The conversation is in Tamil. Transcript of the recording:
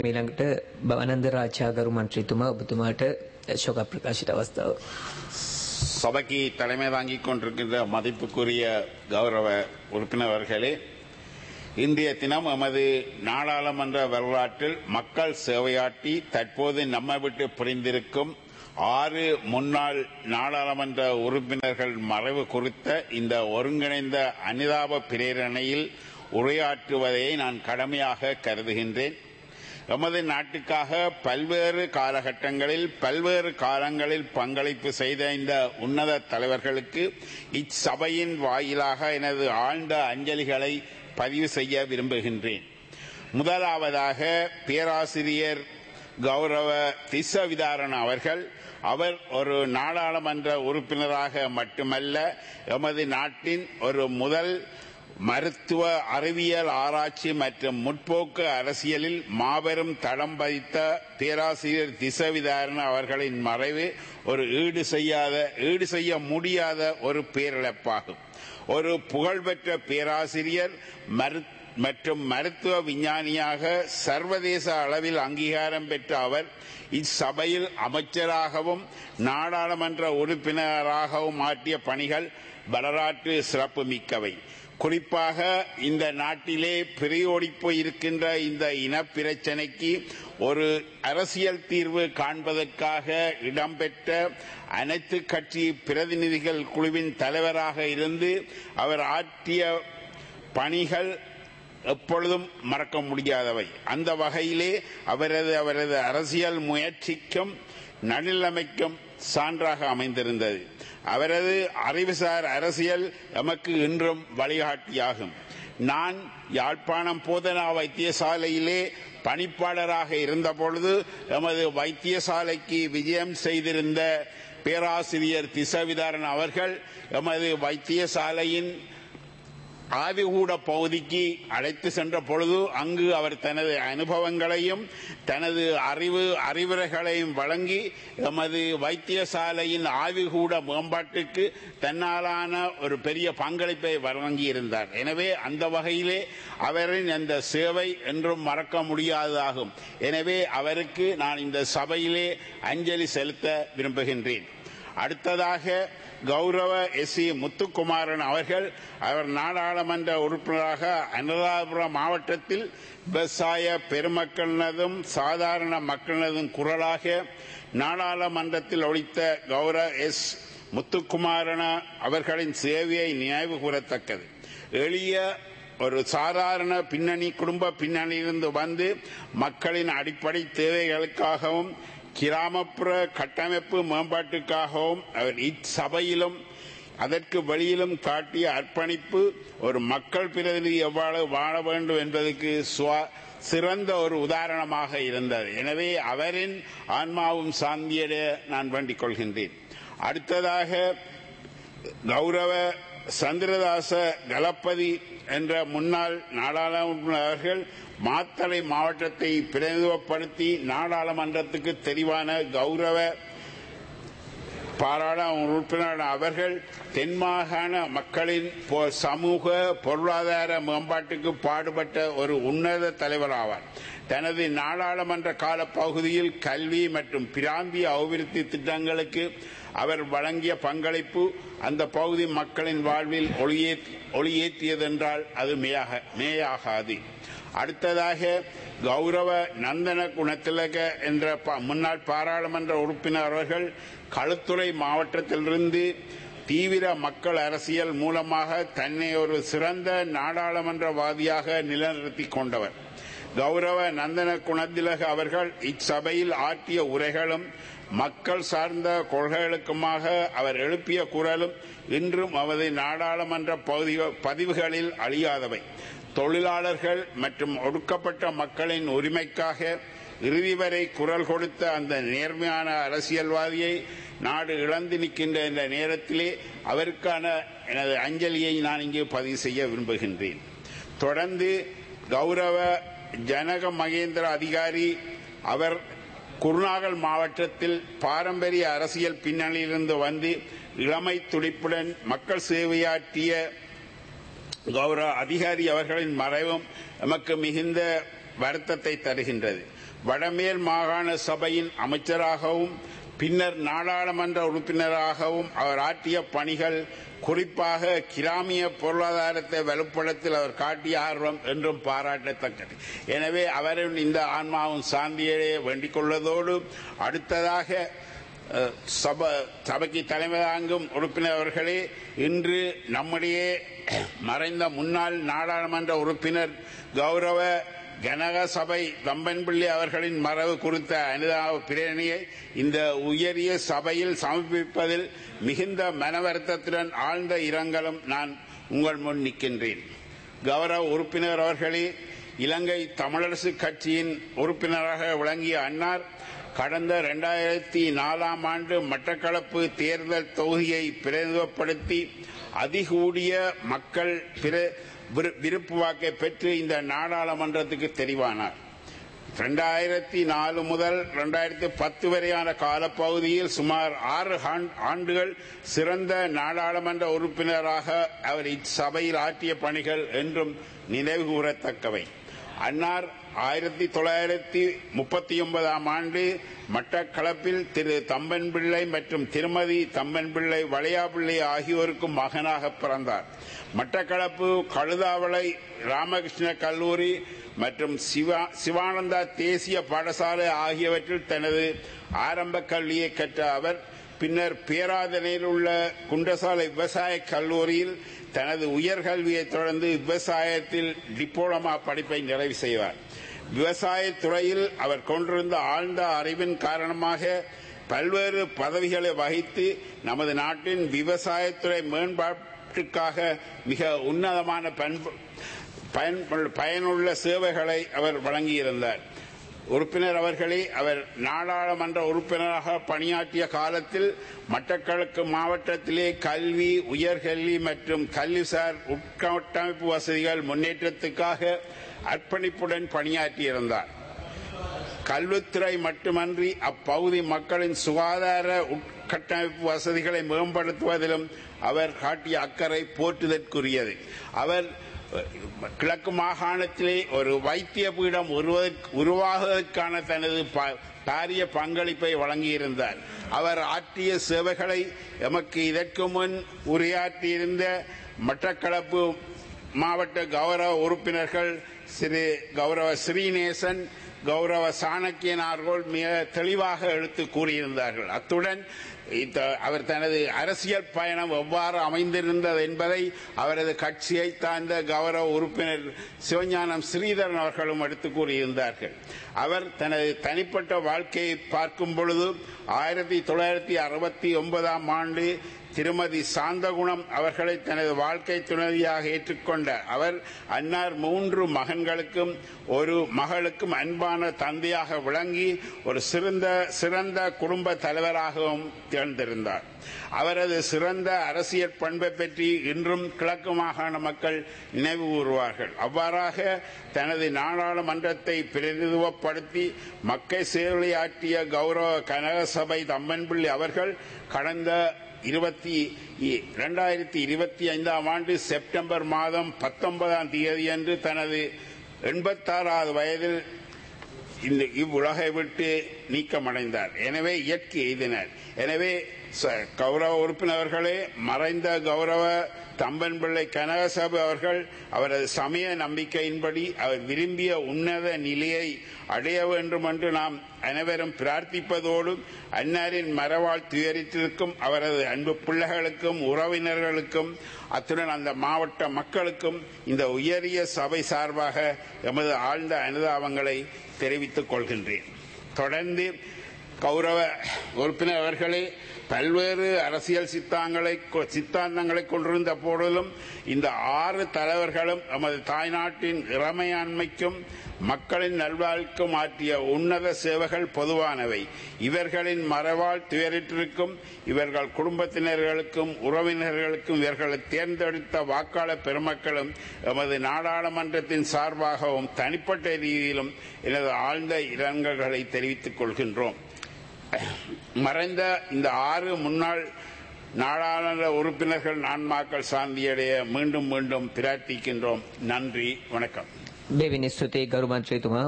ඊළඟට බවනන්ද රාජාගරු මන්ත්‍රීතුමා ඔබතුමාට ශෝක ප්‍රකාශිත අවස්ථාව. சபைக்கு தலைமை தாங்கிக் கொண்டிருக்கின்ற மதிப்புக்குரிய கௌரவ உறுப்பினர்களே, இன்றைய தினம் எமது நாடாளுமன்ற வரலாற்றில் மக்கள் சேவையாற்றி தற்போது நம்மை விட்டு பிரிந்திருக்கும் 6 முன்னாள் நாடாளுமன்ற உறுப்பினர்கள் மறைவு குறித்த இந்த ஒருங்கிணைந்த அனுதாப பிரேரணையில் உரையாற்றுவதை நான் கடமையாக கருதுகின்றேன். எமது நாட்டுக்காக பல்வேறு காலகட்டங்களில் பல்வேறு காலங்களில் பங்களிப்பு செய்த இந்த உன்னத தலைவர்களுக்கு இச்சபையின் வாயிலாக எனது ஆழ்ந்த அஞ்சலிகளை பதிவு செய்ய விரும்புகின்றேன். முதலாவதாக பேராசிரியர் கௌரவ திஸ்ஸவிதாரண அவர்கள். அவர் ஒரு நாடாளுமன்ற உறுப்பினராக மட்டுமல்ல, எமது நாட்டின் ஒரு முதல் மருத்துவ அறிவியல் ஆராய்ச்சி மற்றும் முற்போக்கு அரசியலில் மாபெரும் தடம் பதித்த பேராசிரியர் திஸ்ஸவிதாரண அவர்களின் மறைவு ஒரு ஈடு செய்ய முடியாத ஒரு பேரிழப்பாகும். ஒரு புகழ்பெற்ற பேராசிரியர் மற்றும் மருத்துவ விஞ்ஞானியாக சர்வதேச அளவில் அங்கீகாரம் பெற்ற அவர் இச்சபையில் அமைச்சராகவும் நாடாளுமன்ற உறுப்பினராகவும் ஆற்றிய பணிகள் வரலாற்று சிறப்பு மிக்கவை. குறிப்பாக இந்த நாட்டிலே பிரியோடிப்போய் இருக்கின்ற இந்த இனப்பிரச்சனைக்கு ஒரு அரசியல் தீர்வு காண்பதற்காக இடம்பெற்ற அனைத்து கட்சி பிரதிநிதிகள் குழுவின் தலைவராக இருந்து அவர் ஆற்றிய பணிகள் எப்பொழுதும் மறக்க முடியாதவை. அந்த வகையிலே அவரது அரசியல் முயற்சிக்கும் நடுநிலைமைக்கும் சான்றாக அமைந்திருந்தது. அவரது அறிவுசார் அரசியல் எமக்கு இன்றும் வழிகாட்டியாகும். நான் யாழ்ப்பாணம் போதனா வைத்தியசாலையிலே பணிப்பாளராக இருந்தபொழுது எமது வைத்தியசாலைக்கு விஜயம் செய்திருந்த பேராசிரியர் திஸ்ஸவிதாரண அவர்கள் எமது வைத்தியசாலையின் ஆய்வுகூட பகுதிக்கு அழைத்து சென்ற பொழுது அங்கு அவர் தனது அனுபவங்களையும் தனது அறிவுரைகளையும் வழங்கி எமது வைத்தியசாலையின் ஆய்வுகூட மேம்பாட்டுக்கு தன்னாலான ஒரு பெரிய பங்களிப்பை வழங்கியிருந்தார். எனவே அந்த வகையிலே அவரின் அந்த சேவை என்றும் மறக்க முடியாததாகும். எனவே அவருக்கு நான் இந்த சபையிலே அஞ்சலி செலுத்த விரும்புகின்றேன். அடுத்ததாக கௌரவ எஸ். முத்துக்குமாரன் அவர்கள். அவர் நாடாளுமன்ற உறுப்பினராக அனுராதபுரம் மாவட்டத்தில் விவசாய பெருமக்களினதும் சாதாரண மக்களினதும் குரலாக நாடாளுமன்றத்தில் ஒலித்த கௌரவ எஸ். முத்துக்குமாரன் அவர்களின் சேவையை நினைவு கூறத்தக்கது. எளிய ஒரு சாதாரண குடும்ப பின்னணியிலிருந்து வந்து மக்களின் அடிப்படை தேவைகளுக்காகவும் கிராமப்புற கட்டமைப்பு மேம்பாட்டுக்காகவும் அவர் இச்சபையிலும் அதற்கு வெளியிலும் காட்டிய அர்ப்பணிப்பு ஒரு மக்கள் பிரதிநிதி எவ்வாறு வாழ வேண்டும் என்பதற்கு சிறந்த ஒரு உதாரணமாக இருந்தது. எனவே அவரின் ஆன்மாவும் சாந்தியடைய நான் வேண்டிக் கொள்கின்றேன். அடுத்ததாக கௌரவ சந்திரதாச கலப்பதி என்ற முன்னாள் நாடாளுமன்ற அவர்கள் மாத்தளை மாவட்டத்தை பிரதிநிதித்துவப்படுத்தி நாடாளுமன்றத்துக்கு தெரிவான கௌரவ பாராளுமன்ற உறுப்பினர் அவர்கள் தென்மாகாண மக்களின் சமூக பொருளாதார மேம்பாட்டுக்கு பாடுபட்ட ஒரு உன்னத தலைவர் ஆவார். தனது நாடாளுமன்ற கால பகுதியில் கல்வி மற்றும் பிராந்திய அபிவிருத்தி திட்டங்களுக்கு அவர் வழங்கிய பங்களிப்பு அந்த பகுதி மக்களின் வாழ்வில் ஒளியேற்றியதென்றால் அது மேயாகாது. அடுத்ததாக கௌரவ நந்தன குணத்திலக என்ற முன்னாள் பாராளுமன்ற உறுப்பினர் அவர்கள் களுத்துறை மாவட்டத்திலிருந்து தீவிர மக்கள் அரசியல் மூலமாக தன்னை ஒரு சிறந்த நாடாளுமன்றவாதியாக நிலைநிறுத்திக் கொண்டவர். கௌரவ நந்தன குணத்திலக அவர்கள் இச்சபையில் ஆற்றிய உரைகளும் மக்கள் சார்ந்த கொள்கைகளுக்குமாக அவர் எழுப்பிய குரலும் இன்றும் அவரது நாடாளுமன்ற பதிவுகளில் அழியாதவை. தொழிலாளர்கள் மற்றும் ஒடுக்கப்பட்ட மக்களின் உரிமைக்காக இறுதி வரை குரல் கொடுத்த அந்த நேர்மையான அரசியல்வாதியை நாடு இழந்து நிற்கின்ற இந்த நேரத்திலே அவருக்கான எனது அஞ்சலியை நான் இங்கு பதிவு செய்ய விரும்புகின்றேன். தொடர்ந்து கௌரவ ஜனக மகேந்திர அதிகாரி. அவர் குருநாகல் மாவட்டத்தில் பாரம்பரிய அரசியல் பின்னணியிலிருந்து வந்து இளமை துடிப்புடன் மக்கள் சேவையாற்றிய கௌரவ அதிகாரி அவர்களின் மறைவும் நமக்கு மிகுந்த வருத்தத்தை தருகின்றது. வடமேல் மாகாண சபையின் அமைச்சராகவும் பின்னர் நாடாளுமன்ற உறுப்பினராகவும் அவர் ஆற்றிய பணிகள், குறிப்பாக கிராமிய பொருளாதாரத்தை வலுப்படுத்தல் அவர் காட்டிய ஆர்வம் என்றும் பாராட்டத்தக்கது. எனவே அவரின் இந்த ஆன்மாவும் சாந்தியடைய வேண்டிக் கொள்வதோடு, அடுத்ததாக சபைக்கு தலைமை தாங்கும் உறுப்பினர் அவர்களே, இன்று நம்முடைய மறைந்த முன்னாள் நாடாளுமன்ற உறுப்பினர் கௌரவ கனக சபை தம்பன்பிள்ளை அவர்களின் மறைவு குறித்த அனுதாப பிரேரணையை இந்த உயரிய சபையில் சமர்ப்பிப்பதில் மிகுந்த மனவருத்தத்துடன் ஆழ்ந்த இரங்கலும் நான் உங்கள் முன் நிற்கின்றேன். கௌரவ உறுப்பினர் அவர்களே, இலங்கை தமிழரசு கட்சியின் உறுப்பினராக விளங்கிய அன்னார் கடந்த 2004 ஆண்டு மட்டக்களப்பு தேர்தல் தொகுதியை பிரதிநிதித்துவப்படுத்தி அதிகூடிய மக்கள் விருப்பு வாக்கை பெற்று இந்த நாடாளுமன்றத்துக்கு தெரிவானார். 2004 முதல் 2010 வரையான காலப்பகுதியில் சுமார் 6 ஆண்டுகள் சிறந்த நாடாளுமன்ற உறுப்பினராக அவர் இச்சபையில் ஆற்றிய பணிகள் என்றும் நினைவு கூறத்தக்கவை. அன்னார் 1939 ஆண்டு மட்டக்களப்பில் திரு தம்பன்பிள்ளை மற்றும் திருமதி தம்பன்பிள்ளை வளையாபிள்ளை ஆகியோருக்கும் மகனாக பிறந்தார். மட்டக்களப்பு கழுதாவளை ராமகிருஷ்ண கல்லூரி மற்றும் சிவானந்தா தேசிய பாடசாலை ஆகியவற்றில் தனது ஆரம்ப கல்வியை கற்ற அவர் பின்னர் பேராதனையில் உள்ள குண்டசாலை விவசாய கல்லூரியில் தனது உயர்கல்வியை தொடர்ந்து விவசாயத்தில் டிப்ளோமா படிப்பை நிறைவு செய்வார். விவசாயத் துறையில் அவர் கொண்டிருந்த ஆழ்ந்த அறிவின் காரணமாக பல்வேறு பதவிகளை வகித்து நமது நாட்டின் விவசாயத்துறை மேம்பாட்டுக்காக மிக உன்னதமான பயனுள்ள சேவைகளை அவர் வழங்கியிருந்தார். உறுப்பினர் அவர்களே, அவர் நாடாளுமன்ற உறுப்பினராக பணியாற்றிய காலத்தில் மட்டக்களப்பு மாவட்டத்திலே கல்வி, உயர்கல்வி மற்றும் கல்விசார் உட்கட்டமைப்பு வசதிகள் முன்னேற்றத்துக்காக அர்ப்பணிப்புடன் பணியாற்றியிருந்தார். கல்வித்துறை மட்டுமன்றி அப்பகுதி மக்களின் சுகாதார உட்கட்டமைப்பு வசதிகளை மேம்படுத்துவதிலும் அவர் காட்டிய அக்கறை போற்றுதற்குரியது. அவர் கிழக்கு மாகாணத்திலே ஒரு வைத்திய பீடம் உருவாகுவதற்கான தனது பாரிய பங்களிப்பை வழங்கியிருந்தார். அவர் ஆற்றிய சேவைகளை எமக்கு இதற்கு முன் உரையாற்றியிருந்த மட்டக்களப்பு மாவட்ட கௌரவ உறுப்பினர்கள் திரு கௌரவ ஸ்ரீநேசன், கௌரவ சாணக்கியன் அவர்கள் மிக தெளிவாக எடுத்து கூறியிருந்தார்கள். அத்துடன் அவர் தனது அரசியல் பயணம் எவ்வாறு அமைந்திருந்தது என்பதை அவரது கட்சியை சார்ந்த கௌரவ உறுப்பினர் சிவஞானம் ஸ்ரீதரன் அவர்களும் எடுத்து கூறியிருந்தார்கள். அவர் தனது தனிப்பட்ட வாழ்க்கையை பார்க்கும் பொழுது 1969 ஆண்டு திருமதி சாந்தகுணம் அவர்களை தனது வாழ்க்கை துணைவியாக ஏற்றுக்கொண்ட அவர் அன்னார் 3 மகன்களுக்கும் ஒரு மகளுக்கும் அன்பான தந்தையாக விளங்கி ஒரு சிறந்த குடும்ப தலைவராகவும் திகழ்ந்திருந்தார். அவரது சிறந்த அரசியல் பண்பை பற்றி இன்றும் கிழக்கு மாகாண மக்கள் நினைவு கூறுவார்கள். அவ்வாறாக தனது நாடாளுமன்றத்தை பிரதிநிதித்துவப்படுத்தி மக்கள் சேவையாற்றிய கௌரவ கனக சபை தம்பன்பிள்ளை அவர்கள் கடந்த 2025 ஆண்டு செப்டம்பர் மாதம் 19ஆம் தேதியன்று தனது 86வது வயதில் இவ்வுலகை விட்டு நீக்கமடைந்தார். எனவே இயற்கை எய்தினார். எனவே கௌரவ உறுப்பினர்களே, மறைந்த கௌரவ தம்பன்பிள்ளை கனகசபை அவர்கள் அவரது சமய நம்பிக்கையின்படி அவர் விரும்பிய உன்னத நிலையை அடைய வேண்டும் என்று நாம் அனைவரும் பிரார்த்திப்பதோடு அன்னாரின் மறைவால் துயரித்திருக்கும் அவரது அன்பு பிள்ளைகளுக்கும் உறவினர்களுக்கும் அத்துடன் அந்த மாவட்ட மக்களுக்கும் இந்த உயரிய சபை சார்பாக எமது ஆழ்ந்த அனுதாபங்களை தெரிவித்துக் கொள்கின்றேன். தொடர்ந்து கௌரவ உறுப்பினர் அவர்களே, பல்வேறு அரசியல் சித்தாந்தங்களை கொண்டிருந்த போதிலும் இந்த 6 தலைவர்களும் நமது தாய்நாட்டின் இறைமையாண்மைக்கும் மக்களின் நல்வாழ்வுக்கும் ஆற்றிய உன்னத சேவைகள் பொதுவானவை. இவர்களின் மறைவால் துயரிட்டிருக்கும் இவர்கள் குடும்பத்தினர்களுக்கும் உறவினர்களுக்கும் இவர்களை தேர்ந்தெடுத்த வாக்காளர் பெருமக்களும் எமது நாடாளுமன்றத்தின் சார்பாகவும் தனிப்பட்ட ரீதியிலும் எனது ஆழ்ந்த இரங்கல்களை தெரிவித்துக் கொள்கின்றோம். மறைந்த இந்த 6 முன்னாள் நாடாளுமன்ற உறுப்பினர்கள் ஆன்மாக்கள் சாந்தியடைய மீண்டும் மீண்டும் பிரார்த்திக்கின்றோம். நன்றி, வணக்கம். දෙවෙනි ස්තුතියි ගරු මන්ත්‍රීතුමා.